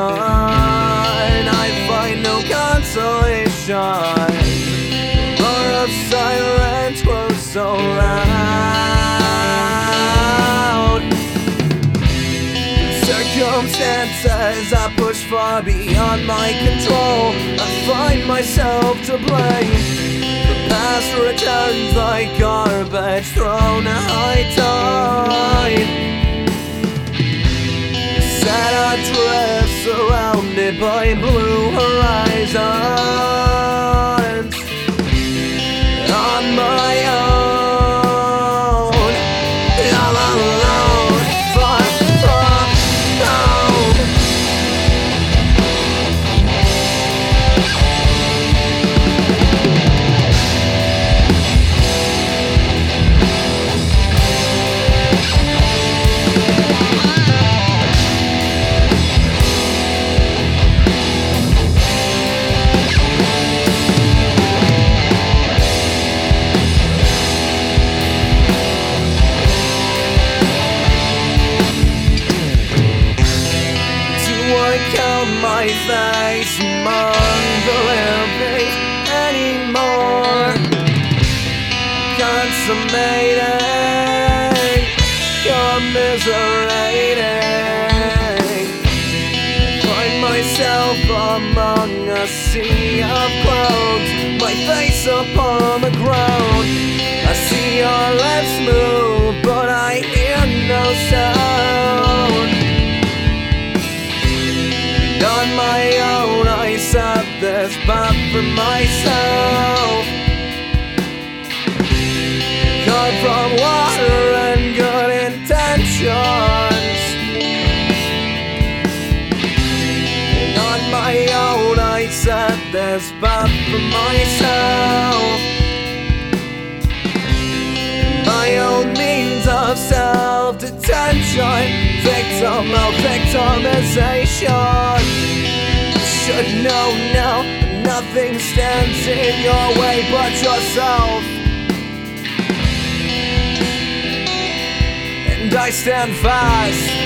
I find no consolation. The roar of sirens grows so loud. Circumstances I push far beyond my control. I find myself to blame. The past returns like garbage thrown a high tide. Set adrift, surrounded by blue horizons. On my own, all alone, far from home. Count my face among the living anymore. Consummating, commiserating. Find myself among a sea of clouds, my face upon the ground. I see your lips move, but I hear no sound. On my own, I set this path for myself. Cut from water and good intentions. On my own, I set this path for myself. My own means of self-detention, victim of victimization. Should know now, nothing stands in your way but yourself. And I stand fast.